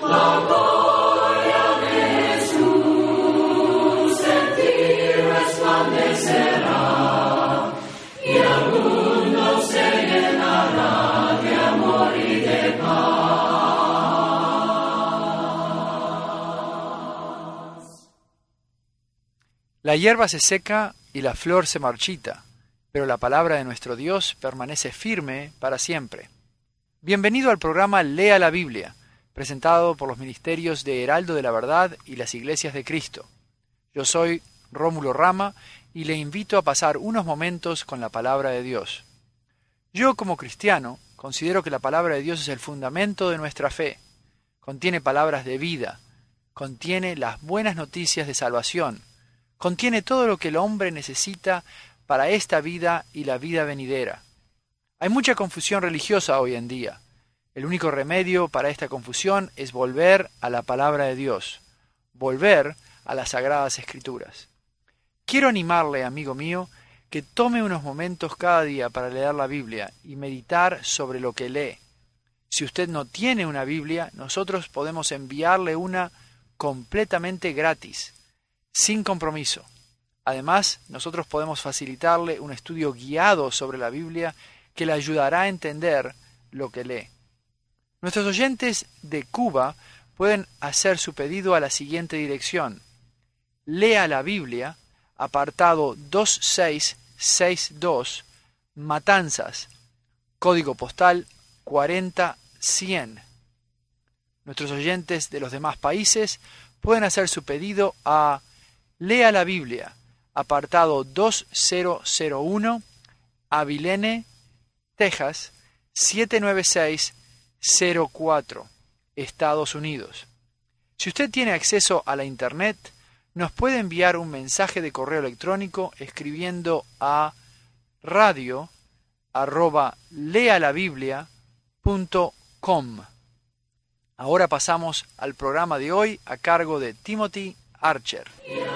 La hierba se seca y la flor se marchita, pero la palabra de nuestro Dios permanece firme para siempre. Bienvenido al programa Lea la Biblia, presentado por los ministerios de Heraldo de la Verdad y las Iglesias de Cristo. Yo soy Rómulo Rama y le invito a pasar unos momentos con la palabra de Dios. Yo, como cristiano, considero que la palabra de Dios es el fundamento de nuestra fe. Contiene palabras de vida, contiene las buenas noticias de salvación, contiene todo lo que el hombre necesita para esta vida y la vida venidera. Hay mucha confusión religiosa hoy en día. El único remedio para esta confusión es volver a la palabra de Dios, volver a las Sagradas Escrituras. Quiero animarle, amigo mío, que tome unos momentos cada día para leer la Biblia y meditar sobre lo que lee. Si usted no tiene una Biblia, nosotros podemos enviarle una completamente gratis, sin compromiso. Además, nosotros podemos facilitarle un estudio guiado sobre la Biblia que le ayudará a entender lo que lee. Nuestros oyentes de Cuba pueden hacer su pedido a la siguiente dirección: Lea la Biblia, apartado 2662, Matanzas, código postal 40100. Nuestros oyentes de los demás países pueden hacer su pedido a Lea la Biblia, apartado 2001, Abilene, Texas, 79604, Estados Unidos. Si usted tiene acceso a la Internet, nos puede enviar un mensaje de correo electrónico escribiendo a radio@lealabiblia.com. Ahora pasamos al programa de hoy a cargo de Timothy Archer.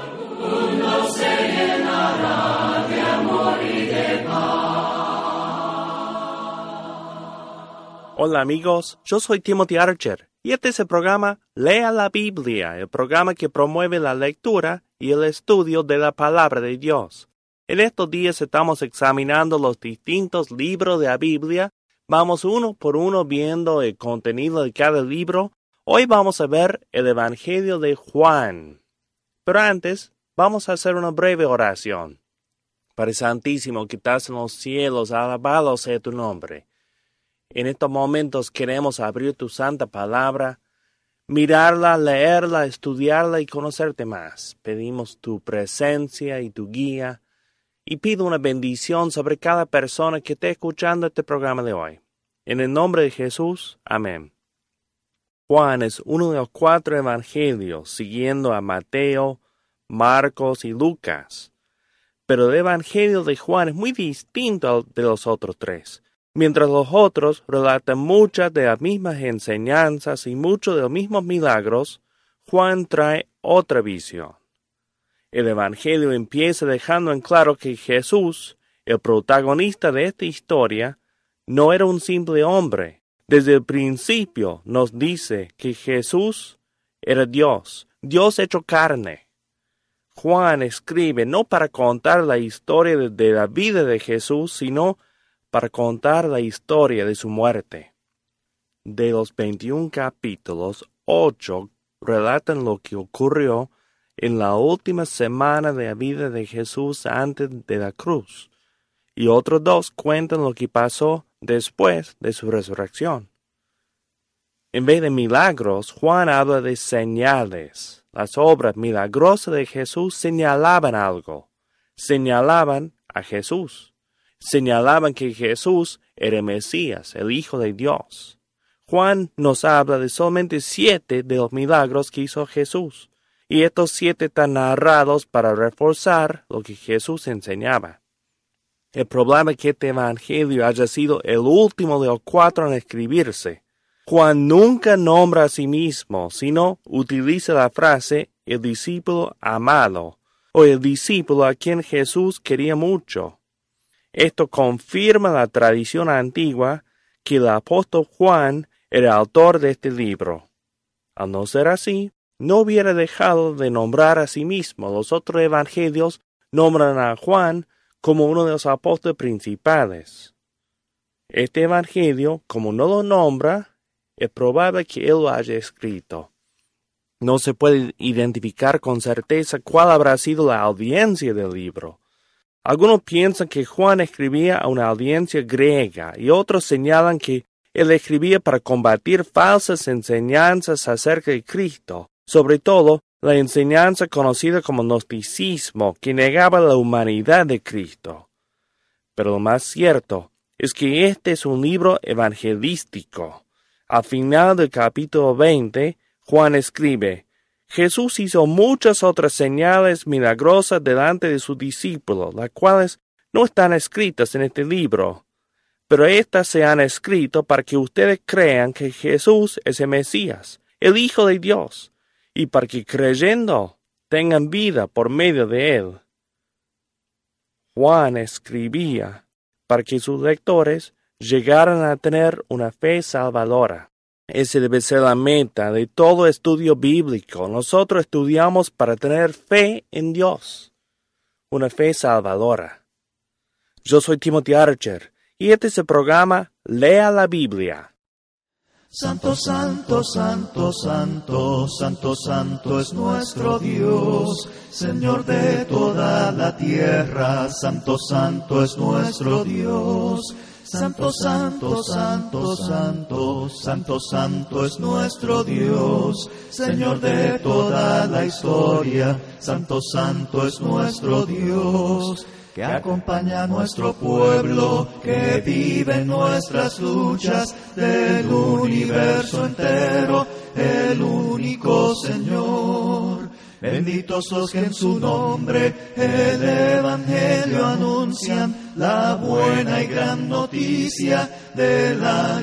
Hola amigos, yo soy Timothy Archer y este es el programa Lea la Biblia, el programa que promueve la lectura y el estudio de la palabra de Dios. En estos días estamos examinando los distintos libros de la Biblia. Vamos uno por uno viendo el contenido de cada libro. Hoy vamos a ver el Evangelio de Juan. Pero antes, vamos a hacer una breve oración. Padre Santísimo, que estás en los cielos, alabado sea tu nombre. En estos momentos queremos abrir tu santa palabra, mirarla, leerla, estudiarla y conocerte más. Pedimos tu presencia y tu guía, y pido una bendición sobre cada persona que esté escuchando este programa de hoy. En el nombre de Jesús, amén. Juan es uno de los 4 evangelios, siguiendo a Mateo, Marcos y Lucas. Pero el evangelio de Juan es muy distinto al de los otros 3. Mientras los otros relatan muchas de las mismas enseñanzas y muchos de los mismos milagros, Juan trae otra visión. El evangelio empieza dejando en claro que Jesús, el protagonista de esta historia, no era un simple hombre. Desde el principio nos dice que Jesús era Dios, Dios hecho carne. Juan escribe no para contar la historia de la vida de Jesús, sino para contar la historia de su muerte. De los 21 capítulos, 8 relatan lo que ocurrió en la última semana de la vida de Jesús antes de la cruz, y otros 2 cuentan lo que pasó después de su resurrección. En vez de milagros, Juan habla de señales. Las obras milagrosas de Jesús señalaban algo. Señalaban a Jesús. Señalaban que Jesús era el Mesías, el Hijo de Dios. Juan nos habla de solamente 7 de los milagros que hizo Jesús, y estos 7 están narrados para reforzar lo que Jesús enseñaba. El problema es que este evangelio haya sido el último de los 4 en escribirse. Juan nunca nombra a sí mismo, sino utiliza la frase el discípulo amado, o el discípulo a quien Jesús quería mucho. Esto confirma la tradición antigua que el apóstol Juan era el autor de este libro. Al no ser así, no hubiera dejado de nombrar a sí mismo. Los otros evangelios nombran a Juan como uno de los apóstoles principales. Este evangelio, como no lo nombra, es probable que él lo haya escrito. No se puede identificar con certeza cuál habrá sido la audiencia del libro. Algunos piensan que Juan escribía a una audiencia griega y otros señalan que él escribía para combatir falsas enseñanzas acerca de Cristo, sobre todo la enseñanza conocida como gnosticismo, que negaba la humanidad de Cristo. Pero lo más cierto es que este es un libro evangelístico. Al final del capítulo 20, Juan escribe: Jesús hizo muchas otras señales milagrosas delante de sus discípulos, las cuales no están escritas en este libro, pero éstas se han escrito para que ustedes crean que Jesús es el Mesías, el Hijo de Dios, y para que creyendo tengan vida por medio de él. Juan escribía para que sus lectores llegaran a tener una fe salvadora. Esa debe ser la meta de todo estudio bíblico. Nosotros estudiamos para tener fe en Dios, una fe salvadora. Yo soy Timothy Archer y este es el programa Lea la Biblia. Santo, santo, santo, santo, santo, santo es nuestro Dios, Señor de toda la tierra. Santo, santo es nuestro Dios. Santo, santo, santo, santo, santo, santo es nuestro Dios, Señor de toda la historia. Santo, santo es nuestro Dios, que acompaña a nuestro pueblo, que vive en nuestras luchas del universo entero, el único Señor. Benditos los que en su nombre el Evangelio anuncian, la buena y gran noticia de la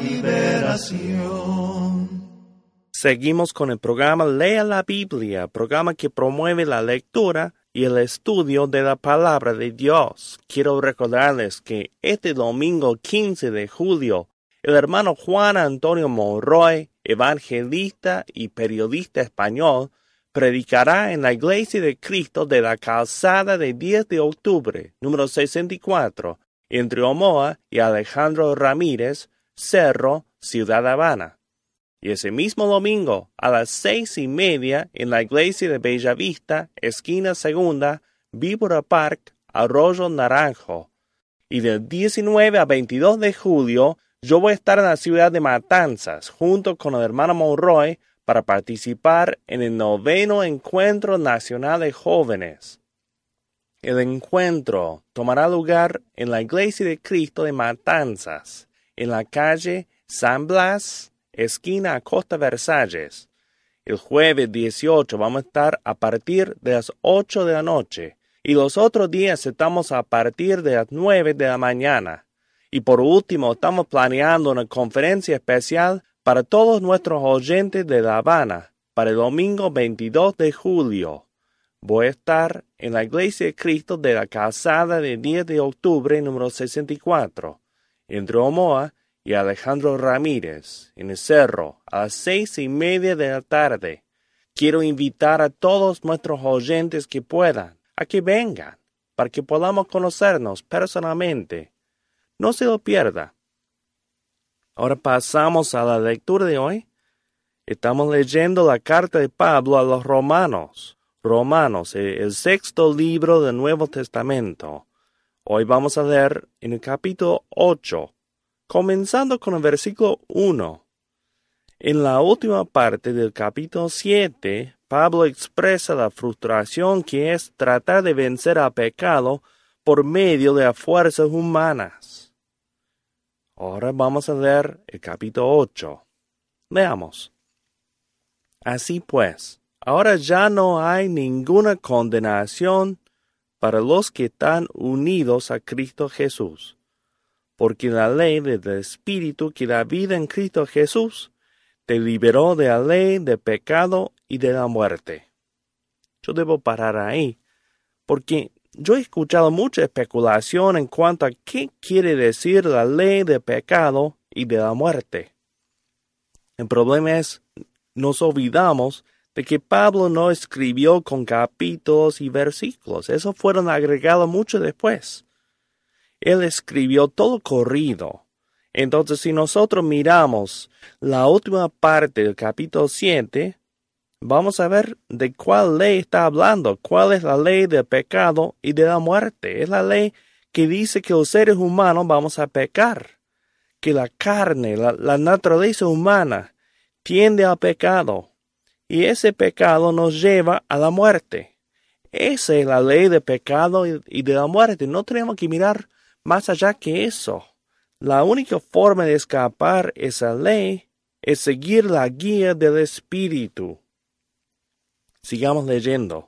liberación. Seguimos con el programa Lea la Biblia, programa que promueve la lectura y el estudio de la palabra de Dios. Quiero recordarles que este domingo 15 de julio, el hermano Juan Antonio Monroy, evangelista y periodista español, predicará en la Iglesia de Cristo de la Calzada de 10 de octubre, número 64, entre Omoa y Alejandro Ramírez, Cerro, Ciudad Habana. Y ese mismo domingo, a las 6:30, en la Iglesia de Bellavista, esquina segunda, Víbora Park, Arroyo Naranjo. Y del 19 a 22 de julio, yo voy a estar en la ciudad de Matanzas, junto con el hermano Monroy, para participar en el 9º Encuentro Nacional de Jóvenes. El encuentro tomará lugar en la Iglesia de Cristo de Matanzas, en la calle San Blas, esquina Acosta Versalles. El jueves 18 vamos a estar a partir de las 8 de la noche, y los otros días estamos a partir de las 9 de la mañana. Y por último, estamos planeando una conferencia especial para todos nuestros oyentes de La Habana, para el domingo 22 de julio. Voy a estar en la Iglesia de Cristo de la Calzada de 10 de octubre, número 64, entre Omoa y Alejandro Ramírez, en el Cerro, a las 6:30 de la tarde. Quiero invitar a todos nuestros oyentes que puedan, a que vengan, para que podamos conocernos personalmente. No se lo pierda. Ahora pasamos a la lectura de hoy. Estamos leyendo la carta de Pablo a los Romanos. Romanos, el 6º libro del Nuevo Testamento. Hoy vamos a leer en el capítulo 8, comenzando con el versículo 1. En la última parte del capítulo 7, Pablo expresa la frustración que es tratar de vencer al pecado por medio de las fuerzas humanas. Ahora vamos a leer el capítulo 8. Leamos. Así pues, ahora ya no hay ninguna condenación para los que están unidos a Cristo Jesús, porque la ley del Espíritu que da vida en Cristo Jesús te liberó de la ley del pecado y de la muerte. Yo debo parar ahí, porque yo he escuchado mucha especulación en cuanto a qué quiere decir la ley del pecado y de la muerte. El problema es, nos olvidamos de que Pablo no escribió con capítulos y versículos. Esos fueron agregados mucho después. Él escribió todo corrido. Entonces, si nosotros miramos la última parte del capítulo 7, vamos a ver de cuál ley está hablando, cuál es la ley del pecado y de la muerte. Es la ley que dice que los seres humanos vamos a pecar, que la carne, la naturaleza humana, tiende al pecado, y ese pecado nos lleva a la muerte. Esa es la ley del pecado y de la muerte. No tenemos que mirar más allá que eso. La única forma de escapar esa ley es seguir la guía del Espíritu. Sigamos leyendo.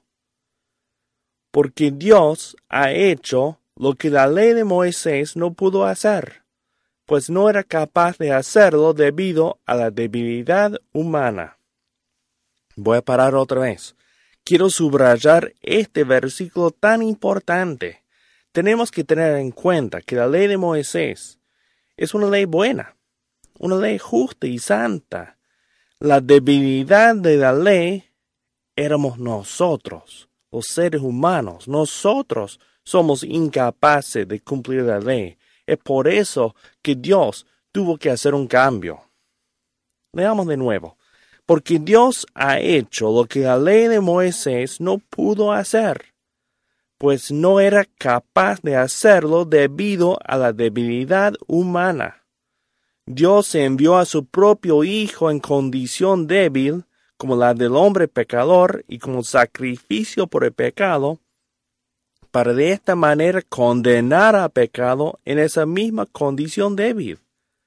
Porque Dios ha hecho lo que la ley de Moisés no pudo hacer, pues no era capaz de hacerlo debido a la debilidad humana. Voy a parar otra vez. Quiero subrayar este versículo tan importante. Tenemos que tener en cuenta que la ley de Moisés es una ley buena, una ley justa y santa. La debilidad de la ley éramos nosotros, los seres humanos. Nosotros somos incapaces de cumplir la ley. Es por eso que Dios tuvo que hacer un cambio. Leamos de nuevo. Porque Dios ha hecho lo que la ley de Moisés no pudo hacer, pues no era capaz de hacerlo debido a la debilidad humana. Dios envió a su propio Hijo en condición débil, como la del hombre pecador y como sacrificio por el pecado, para de esta manera condenar al pecado en esa misma condición débil.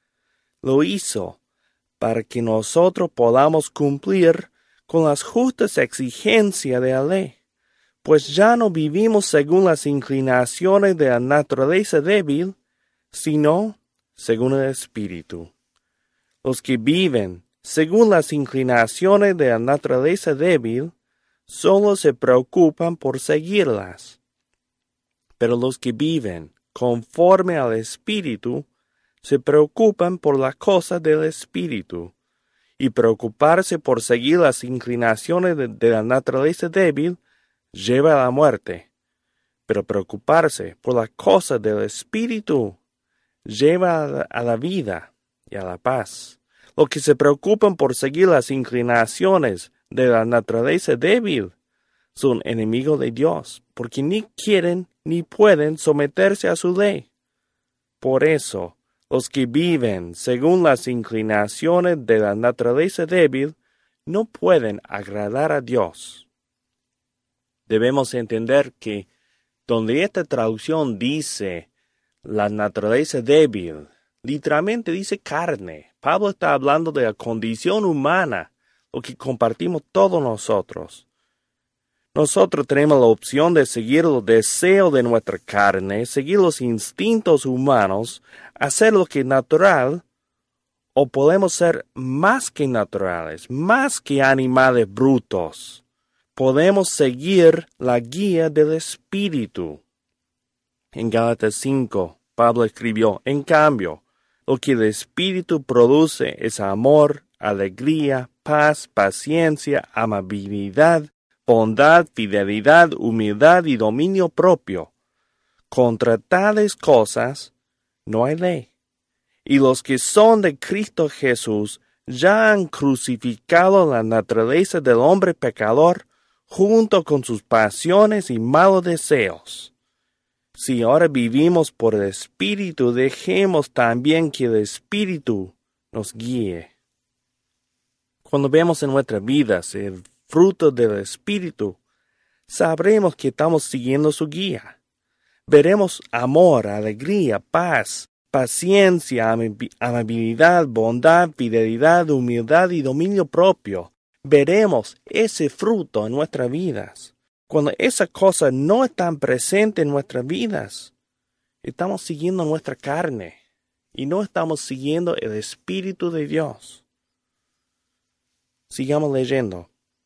Lo hizo para que nosotros podamos cumplir con las justas exigencias de la ley, pues ya no vivimos según las inclinaciones de la naturaleza débil, sino según el Espíritu. Los que viven según las inclinaciones de la naturaleza débil solo se preocupan por seguirlas. Pero los que viven conforme al Espíritu se preocupan por las cosas del Espíritu, y preocuparse por seguir las inclinaciones de la naturaleza débil lleva a la muerte, pero preocuparse por las cosas del Espíritu lleva a la vida y a la paz. Los que se preocupan por seguir las inclinaciones de la naturaleza débil son enemigos de Dios, porque ni quieren ni pueden someterse a su ley. Por eso, los que viven según las inclinaciones de la naturaleza débil no pueden agradar a Dios. Debemos entender que donde esta traducción dice la naturaleza débil, literalmente dice carne. Pablo está hablando de la condición humana, lo que compartimos todos nosotros. Nosotros tenemos la opción de seguir los deseos de nuestra carne, seguir los instintos humanos, hacer lo que es natural, o podemos ser más que naturales, más que animales brutos. Podemos seguir la guía del Espíritu. En Gálatas 5, Pablo escribió, en cambio, lo que el Espíritu produce es amor, alegría, paz, paciencia, amabilidad, bondad, fidelidad, humildad y dominio propio. Contra tales cosas no hay ley. Y los que son de Cristo Jesús ya han crucificado la naturaleza del hombre pecador junto con sus pasiones y malos deseos. Si ahora vivimos por el Espíritu, dejemos también que el Espíritu nos guíe. Cuando vemos en nuestras vidas el fruto del Espíritu, sabremos que estamos siguiendo su guía. Veremos amor, alegría, paz, paciencia, amabilidad, bondad, fidelidad, humildad y dominio propio. Veremos ese fruto en nuestras vidas. Cuando esas cosas no están presentes en nuestras vidas, estamos siguiendo nuestra carne y no estamos siguiendo el Espíritu de Dios. Sigamos leyendo.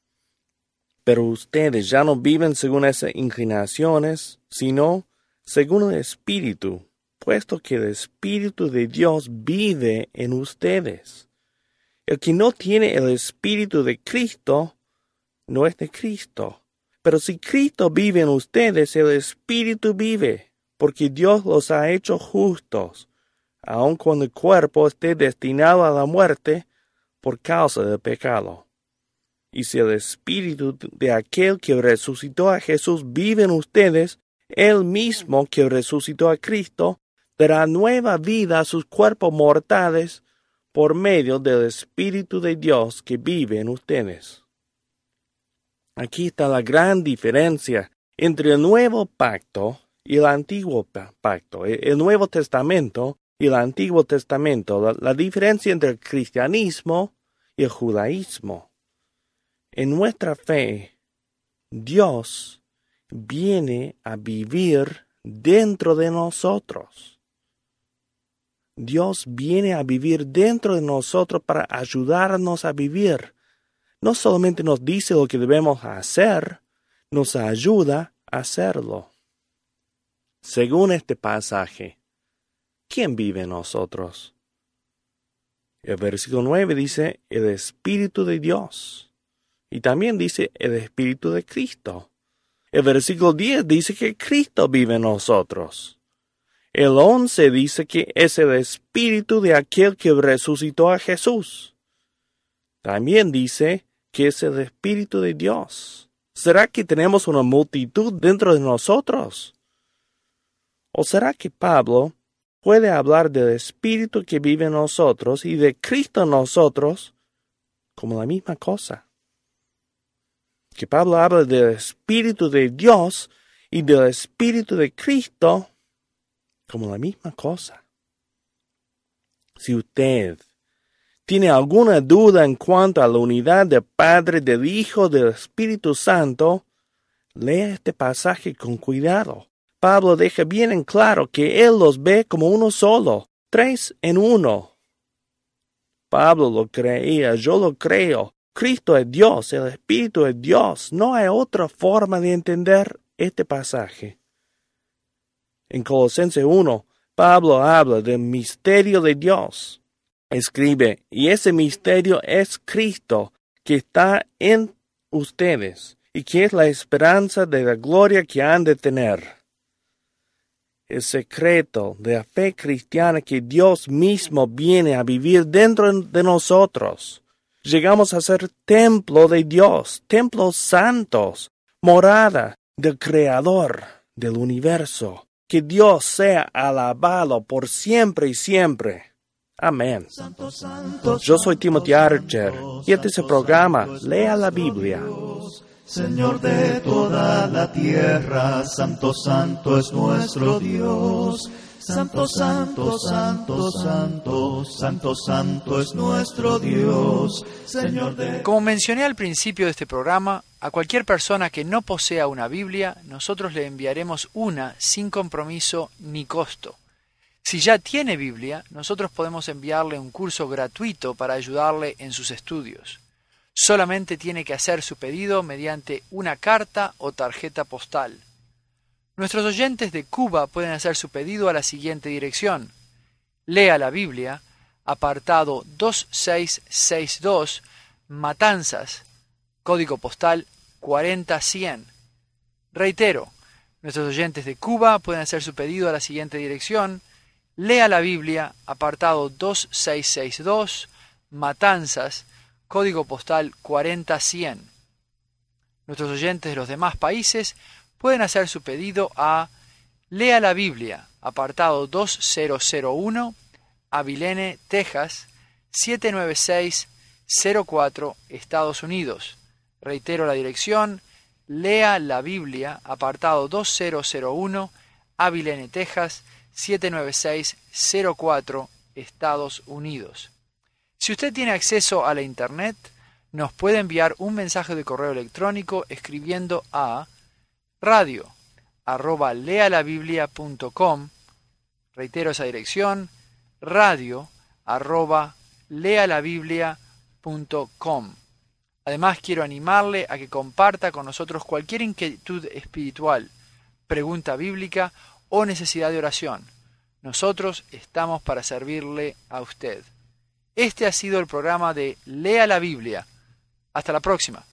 Pero ustedes ya no viven según esas inclinaciones, sino según el Espíritu, puesto que el Espíritu de Dios vive en ustedes. El que no tiene el Espíritu de Cristo, no es de Cristo. Pero si Cristo vive en ustedes, el Espíritu vive, porque Dios los ha hecho justos, aun cuando el cuerpo esté destinado a la muerte por causa del pecado. Y si el Espíritu de aquel que resucitó a Jesús vive en ustedes, él mismo que resucitó a Cristo dará nueva vida a sus cuerpos mortales por medio del Espíritu de Dios que vive en ustedes. Aquí está la gran diferencia entre el nuevo pacto y el antiguo pacto, el Nuevo Testamento y el Antiguo Testamento, la diferencia entre el cristianismo y el judaísmo. En nuestra fe, Dios viene a vivir dentro de nosotros. Dios viene a vivir dentro de nosotros para ayudarnos a vivir. No solamente nos dice lo que debemos hacer, nos ayuda a hacerlo. Según este pasaje, ¿quién vive en nosotros? El versículo 9 dice el Espíritu de Dios. Y también dice el Espíritu de Cristo. El versículo 10 dice que Cristo vive en nosotros. El 11 dice que es el Espíritu de aquel que resucitó a Jesús. También dice que es el Espíritu de Dios. ¿Será que tenemos una multitud dentro de nosotros? ¿O será que Pablo puede hablar del Espíritu que vive en nosotros y de Cristo en nosotros como la misma cosa? Que Pablo habla del Espíritu de Dios y del Espíritu de Cristo como la misma cosa. Si usted tiene alguna duda en cuanto a la unidad del Padre, del Hijo, del Espíritu Santo, lea este pasaje con cuidado. Pablo deja bien en claro que él los ve como uno solo, 3 en 1. Pablo lo creía, yo lo creo. Cristo es Dios, el Espíritu es Dios. No hay otra forma de entender este pasaje. En Colosenses 1, Pablo habla del misterio de Dios. Escribe, y ese misterio es Cristo, que está en ustedes, y que es la esperanza de la gloria que han de tener. El secreto de la fe cristiana que Dios mismo viene a vivir dentro de nosotros. Llegamos a ser templo de Dios, templos santos, morada del Creador del universo. Que Dios sea alabado por siempre y siempre. Amén. Yo soy Timothy Archer y este es el programa Lea la Biblia. Señor de toda la tierra, santo, santo es nuestro Dios. Santo, santo, santo, santo, santo, santo es nuestro Dios. Señor de... Como mencioné al principio de este programa, a cualquier persona que no posea una Biblia, nosotros le enviaremos una sin compromiso ni costo. Si ya tiene Biblia, nosotros podemos enviarle un curso gratuito para ayudarle en sus estudios. Solamente tiene que hacer su pedido mediante una carta o tarjeta postal. Nuestros oyentes de Cuba pueden hacer su pedido a la siguiente dirección. Lea la Biblia, apartado 2662, Matanzas, código postal 40100. Reitero, nuestros oyentes de Cuba pueden hacer su pedido a la siguiente dirección. Lea la Biblia, apartado 2662, Matanzas, código postal 40100. Nuestros oyentes de los demás países pueden hacer su pedido a Lea la Biblia, apartado 2001, Abilene, Texas, 79604, Estados Unidos. Reitero la dirección, Lea la Biblia, apartado 2001, Abilene, Texas, 79604, Estados Unidos. Si usted tiene acceso a la Internet, nos puede enviar un mensaje de correo electrónico escribiendo a radio@lealabiblia.com. Reitero esa dirección, radio@lealabiblia.com. Además, quiero animarle a que comparta con nosotros cualquier inquietud espiritual, pregunta bíblica o necesidad de oración. Nosotros estamos para servirle a usted. Este ha sido el programa de Lea la Biblia. Hasta la próxima.